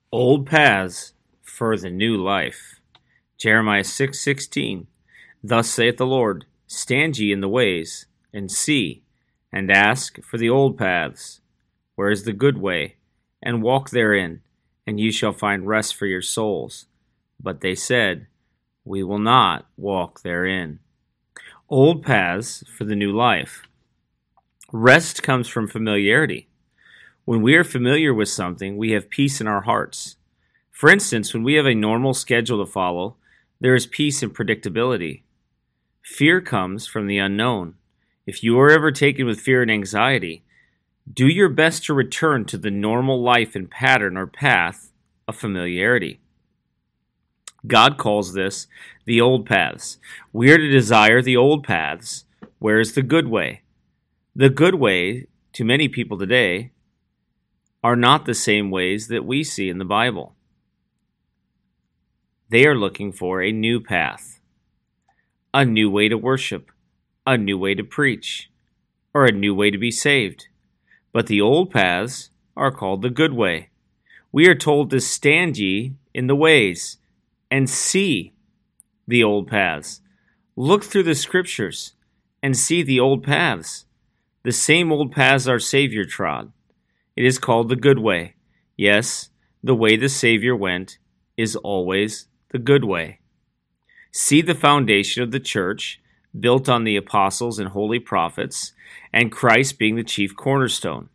Old paths for the new life. Jeremiah 6:16. Thus saith the Lord, Stand ye in the ways, and see, and ask for the old paths, where is the good way, and walk therein, and ye shall find rest for your souls. But they said, We will not walk therein. Old paths for the new life. Rest comes from familiarity. When we are familiar with something, we have peace in our hearts. For instance, when we have a normal schedule to follow, there is peace and predictability. Fear comes from the unknown. If you are ever taken with fear and anxiety, do your best to return to the normal life and pattern or path of familiarity. God calls this the old paths. We are to desire the old paths. Where is the good way? The good way, to many people today, are not the same ways that we see in the Bible. They are looking for a new path, a new way to worship, a new way to preach, or a new way to be saved. But the old paths are called the good way. We are told to stand ye in the ways and see the old paths. Look through the scriptures and see the old paths, the same old paths our Savior trod. It is called the good way. Yes, the way the Savior went is always the good way. See the foundation of the church, built on the apostles and holy prophets, and Christ being the chief cornerstone.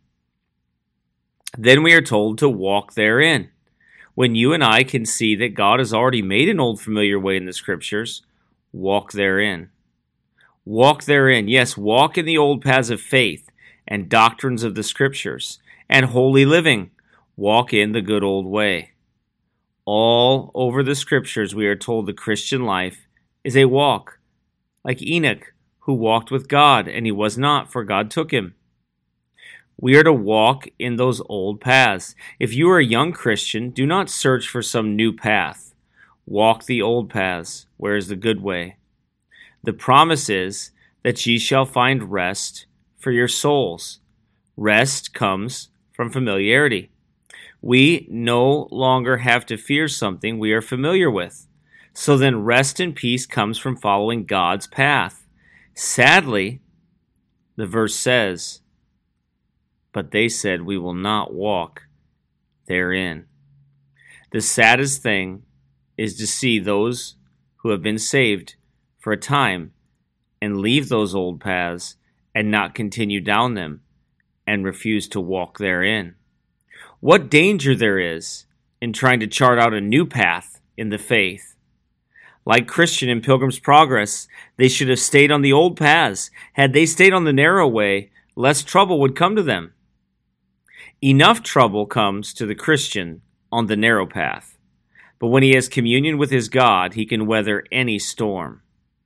Then we are told to walk therein. When you and I can see that God has already made an old familiar way in the scriptures, walk therein. Walk therein. Yes, walk in the old paths of faith and doctrines of the scriptures and holy living. Walk in the good old way. All over the scriptures we are told the Christian life is a walk, like Enoch, who walked with God, and he was not, for God took him. We are to walk in those old paths. If you are a young Christian, do not search for some new path. Walk the old paths, where is the good way. The promise is that ye shall find rest for your souls. Rest comes from familiarity. We no longer have to fear something we are familiar with. So then rest and peace comes from following God's path. Sadly, the verse says, But they said, We will not walk therein. The saddest thing is to see those who have been saved for a time and leave those old paths and not continue down them and refuse to walk therein. What danger there is in trying to chart out a new path in the faith. Like Christian in Pilgrim's Progress, they should have stayed on the old paths. Had they stayed on the narrow way, less trouble would come to them. Enough trouble comes to the Christian on the narrow path, but when he has communion with his God, he can weather any storm.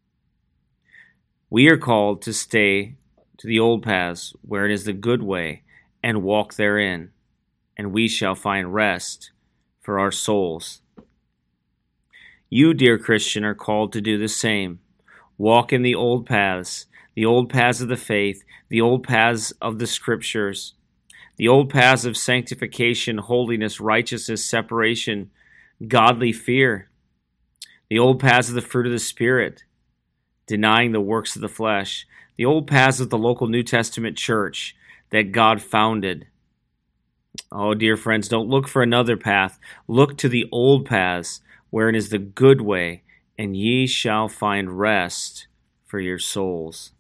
We are called to stay to the old paths where it is the good way and walk therein, and we shall find rest for our souls. You, dear Christian, are called to do the same. Walk in the old paths of the faith, the old paths of the scriptures, the old paths of sanctification, holiness, righteousness, separation, godly fear, the old paths of the fruit of the Spirit, denying the works of the flesh, the old paths of the local New Testament church that God founded. Oh, dear friends, don't look for another path. Look to the old paths, wherein is the good way, and ye shall find rest for your souls.